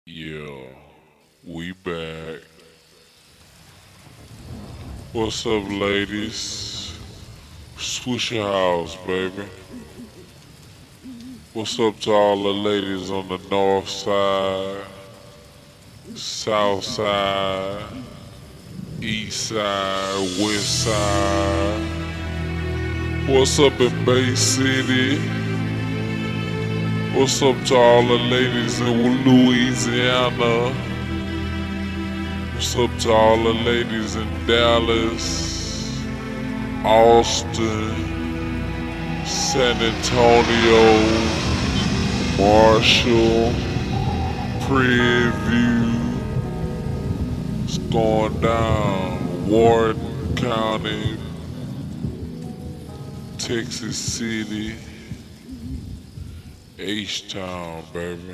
Yeah, we back. What's up, ladies? Swisher House, baby. What's up to all the ladies on the north side, south side, east side, west side? What's up in Bay City? What's up to all the ladies in Louisiana? What's up to all the ladies in Dallas, Austin, San Antonio, Marshall, Prairie. It's going down. Warden County, Texas City, H-Town, baby.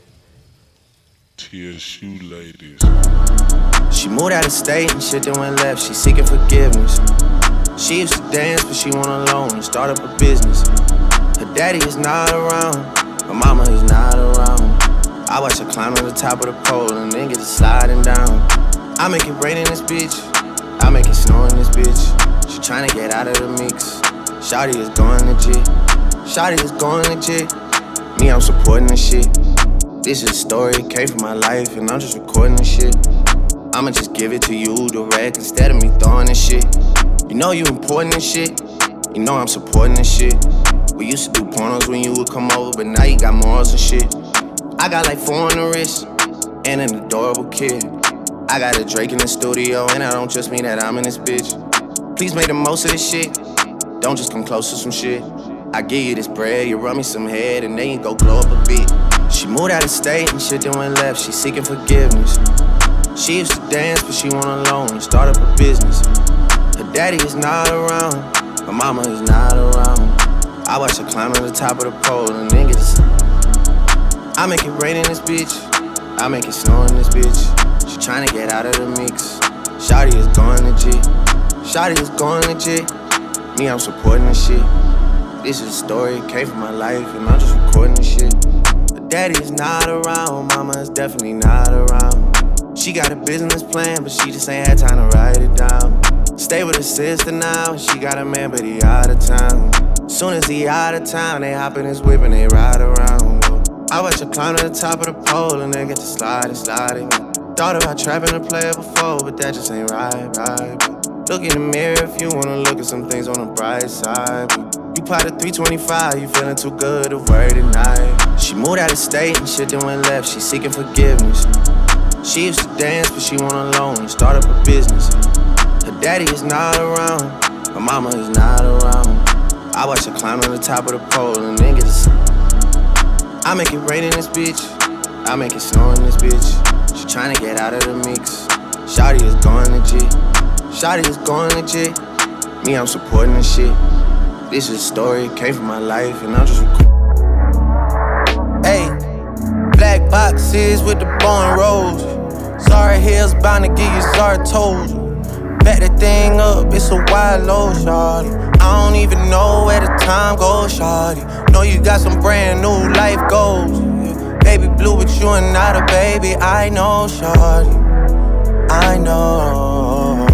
TSU ladies. She moved out of state and shit then went left. She seeking forgiveness. She used to dance, but she went alone and start up a business. Her daddy is not around, her mama is not around. I watch her climb to the top of the pole and then get to sliding down. I make it rain in this bitch, I make it snow in this bitch. She tryna get out of the mix. Shawty is going legit, Shawty is going legit. Me, I'm supporting this shit. This is a story, it came from my life, and I'm just recording this shit. I'ma just give it to you direct instead of me throwing this shit. You know you important and shit, you know I'm supporting this shit. We used to do pornos when you would come over, but now you got morals and shit. I got like 4 on the wrist, and an adorable kid. I got a Drake in the studio, and I don't just mean that I'm in this bitch. Please make the most of this shit, don't just come close to some shit. I give you this bread, you run me some head, and then you go glow up a bit. She moved out of state and shit then went left, she seeking forgiveness. She used to dance, but she went alone and start up a business. Her daddy is not around, her mama is not around. I watch her climb to the top of the pole and then get to I make it rain in this bitch, I make it snow in this bitch. She tryna get out of the mix. Shawty is going legit, Shawty is going legit. Me, I'm supporting this shit. This is a story, it came from my life, and I'm just recording this shit. Her daddy is not around, mama is definitely not around. She got a business plan, but she just ain't had time to write it down. Stay with her sister now, she got a man, but he out of town. Soon as he out of town, they hop in his whip and they ride around. I watch her climb to the top of the pole and then get to sliding. Thought about trapping a player before, but that just ain't right. Look in the mirror if you wanna look at some things on the bright side. You pot a 325, you feeling too good to worry tonight. She moved out of state and shit then went left, she seeking forgiveness. She used to dance, but she went alone and start up a business. Her daddy is not around, her mama is not around. I watch her climb to the top of the pole and then get to I make it rain in this bitch, I make it snow in this bitch. She tryna get out of the mix. Shawty is going legit, Shawty is going legit. Me, I'm supporting this shit. This is a story, it came from my life, and I'm just Hey, black boxes with the bone rolls. Sorry Hill's bound to give you sorry toes. Back that thing up, it's a wide load, shawty. I don't even know where the time goes, shawty. Know you got some brand new life goals. Baby blue, but you are not a baby. I know, shawty. I know.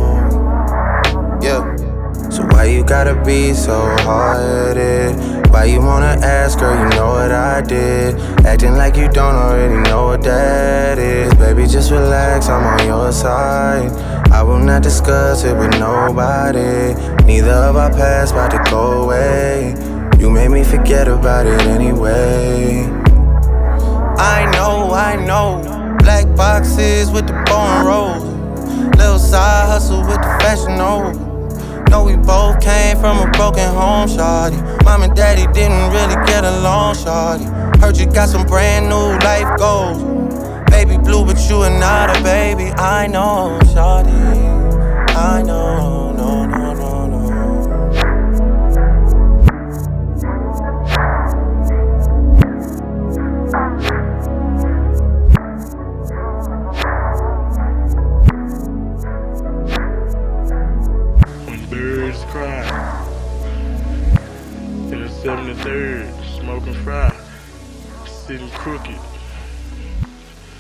Yeah. So why you gotta be so hard-headed? Why you wanna ask, girl, you know what I did. Acting like you don't already know what that is. Baby, just relax, I'm on your side. I will not discuss it with nobody. Neither of our paths about to go away. You made me forget about it anyway. I know. Black boxes with the bone rolls. Little side hustle with the fashion over. Know we both came from a broken home, shawty. Mom and daddy didn't really get along, shawty. Heard you got some brand new life goals. Baby blue, but you are not a baby. I know, shawty. I know, no. When birds cry in the 73rd, smoking fry, sitting crooked.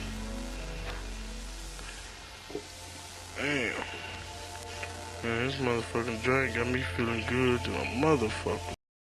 Man, this motherfucking drink got me feeling good to a motherfucker.